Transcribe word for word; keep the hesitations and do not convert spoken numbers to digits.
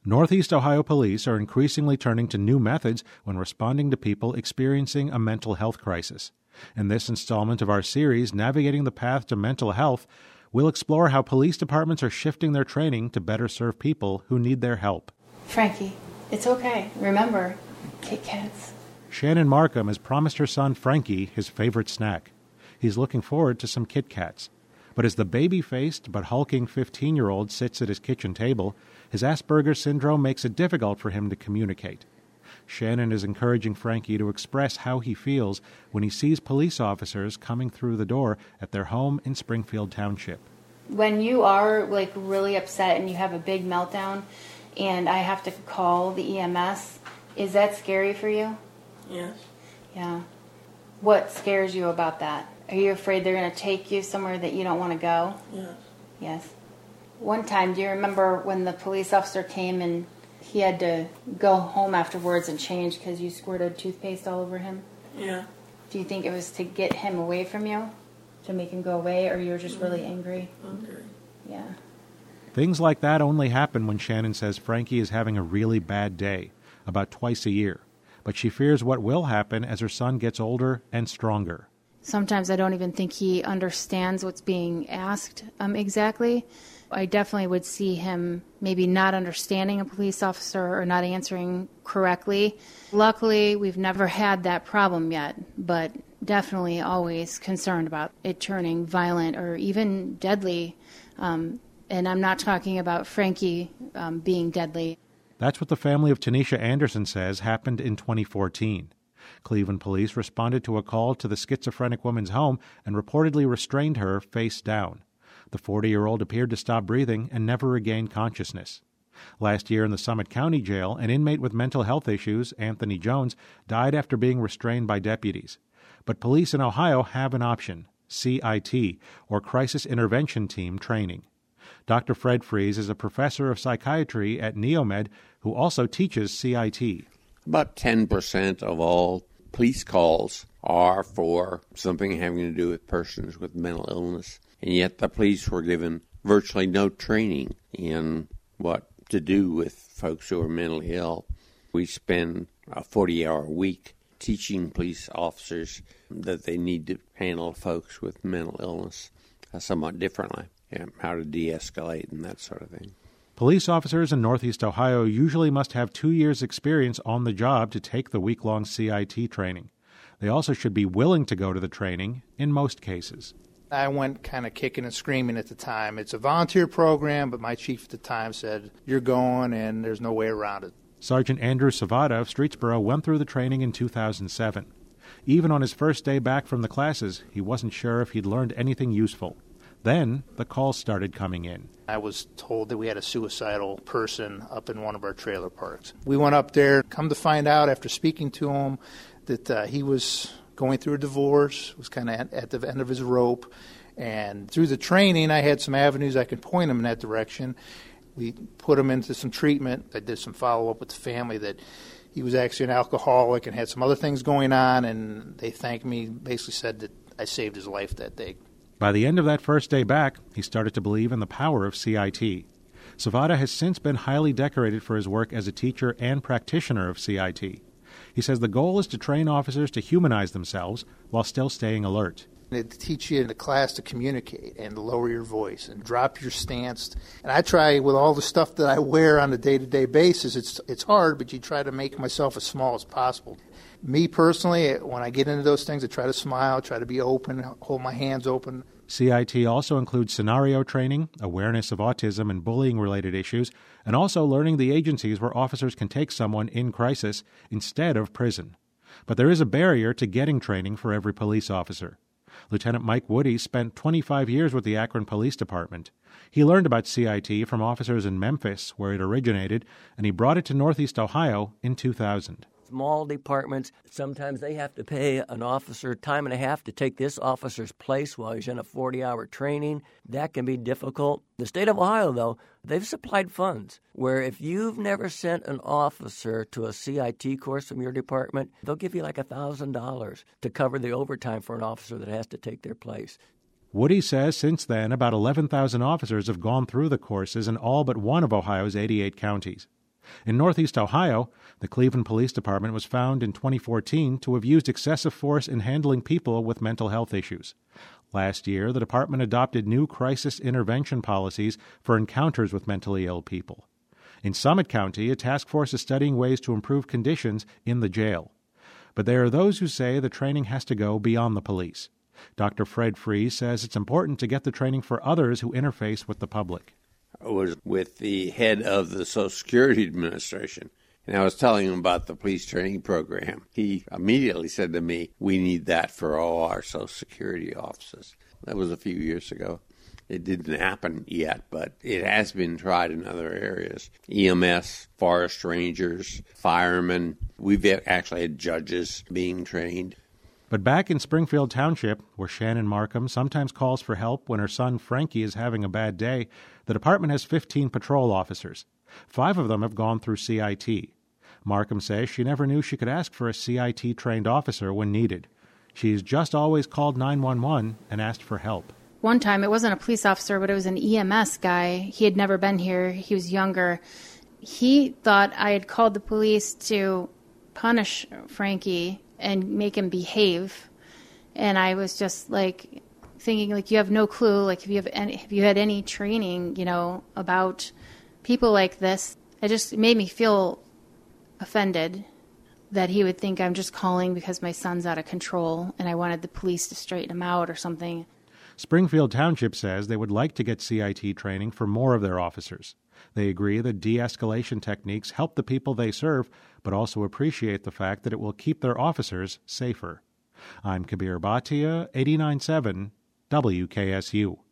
Northeast Ohio police are increasingly turning to new methods when responding to people experiencing a mental health crisis. In this installment of our series, Navigating the Path to Mental Health, we'll explore how police departments are shifting their training to better serve people who need their help. Frankie, it's okay. Remember, Kit Kats. Shannon Markham has promised her son Frankie his favorite snack. He's looking forward to some Kit Kats. But as the baby-faced but hulking fifteen-year-old sits at his kitchen table, his Asperger's syndrome makes it difficult for him to communicate. Shannon is encouraging Frankie to express how he feels when he sees police officers coming through the door at their home in Springfield Township. When you are like really upset and you have a big meltdown and I have to call the E M S, is that scary for you? Yes. Yeah. What scares you about that? Are you afraid they're going to take you somewhere that you don't want to go? Yes. Yes. One time, do you remember when the police officer came and he had to go home afterwards and change because you squirted toothpaste all over him? Yeah. Do you think it was to get him away from you? To make him go away, or you were just really angry? Angry. Yeah. Things like that only happen when Shannon says Frankie is having a really bad day, about twice a year. But she fears what will happen as her son gets older and stronger. Sometimes I don't even think he understands what's being asked um, exactly. I definitely would see him maybe not understanding a police officer or not answering correctly. Luckily, we've never had that problem yet, but definitely always concerned about it turning violent or even deadly. Um, and I'm not talking about Frankie um, being deadly. That's what the family of Tanisha Anderson says happened in twenty fourteen. Cleveland police responded to a call to the schizophrenic woman's home and reportedly restrained her face down. The forty-year-old appeared to stop breathing and never regained consciousness. Last year in the Summit County Jail, an inmate with mental health issues, Anthony Jones, died after being restrained by deputies. But police in Ohio have an option, C I T, or Crisis Intervention Team training. Doctor Fred Fries is a professor of psychiatry at Neomed who also teaches C I T. About ten percent of all police calls are for something having to do with persons with mental illness, and yet the police were given virtually no training in what to do with folks who are mentally ill. We spend a forty-hour week teaching police officers that they need to handle folks with mental illness somewhat differently, and how to de-escalate and that sort of thing. Police officers in Northeast Ohio usually must have two years' experience on the job to take the week-long C I T training. They also should be willing to go to the training in most cases. I went kind of kicking and screaming at the time. It's a volunteer program, but my chief at the time said, you're going and there's no way around it. Sergeant Andrew Savada of Streetsboro went through the training in two thousand seven. Even on his first day back from the classes, he wasn't sure if he'd learned anything useful. Then the calls started coming in. I was told that we had a suicidal person up in one of our trailer parks. We went up there, come to find out after speaking to him that uh, he was going through a divorce, was kind of at, at the end of his rope. And through the training, I had some avenues I could point him in that direction. We put him into some treatment. I did some follow-up with the family that he was actually an alcoholic and had some other things going on, and they thanked me, basically said that I saved his life that day. By the end of that first day back, he started to believe in the power of C I T. Savada has since been highly decorated for his work as a teacher and practitioner of C I T. He says the goal is to train officers to humanize themselves while still staying alert. To teach you in the class to communicate and to lower your voice and drop your stance. And I try with all the stuff that I wear on a day-to-day basis, it's it's hard, but you try to make myself as small as possible. Me personally, when I get into those things, I try to smile, try to be open, hold my hands open. C I T also includes scenario training, awareness of autism and bullying-related issues, and also learning the agencies where officers can take someone in crisis instead of prison. But there is a barrier to getting training for every police officer. Lieutenant Mike Woody spent twenty-five years with the Akron Police Department. He learned about C I T from officers in Memphis, where it originated, and he brought it to Northeast Ohio in two thousand. Small departments, sometimes they have to pay an officer time and a half to take this officer's place while he's in a forty-hour training. That can be difficult. The state of Ohio, though, they've supplied funds where if you've never sent an officer to a C I T course from your department, they'll give you like one thousand dollars to cover the overtime for an officer that has to take their place. Woody says since then about eleven thousand officers have gone through the courses in all but one of Ohio's eighty-eight counties. In Northeast Ohio, the Cleveland Police Department was found in twenty fourteen to have used excessive force in handling people with mental health issues. Last year, the department adopted new crisis intervention policies for encounters with mentally ill people. In Summit County, a task force is studying ways to improve conditions in the jail. But there are those who say the training has to go beyond the police. Doctor Fred Fries says it's important to get the training for others who interface with the public. I was with the head of the Social Security Administration, and I was telling him about the police training program. He immediately said to me, we need that for all our Social Security offices. That was a few years ago. It didn't happen yet, but it has been tried in other areas. E M S, forest rangers, firemen. We've actually had judges being trained. But back in Springfield Township, where Shannon Markham sometimes calls for help when her son Frankie is having a bad day, the department has fifteen patrol officers. Five of them have gone through C I T. Markham says she never knew she could ask for a C I T-trained officer when needed. She's just always called nine one one and asked for help. One time, it wasn't a police officer, but it was an E M S guy. He had never been here. He was younger. He thought I had called the police to punish Frankie and make him behave. And I was just like thinking, like, you have no clue. Like, if you have any, have you had any training, you know, about people like this? It just made me feel offended that he would think I'm just calling because my son's out of control and I wanted the police to straighten him out or something. Springfield Township says they would like to get C I T training for more of their officers. They agree that de-escalation techniques help the people they serve, but also appreciate the fact that it will keep their officers safer. I'm Kabir Bhatia, eighty-nine point seven W K S U.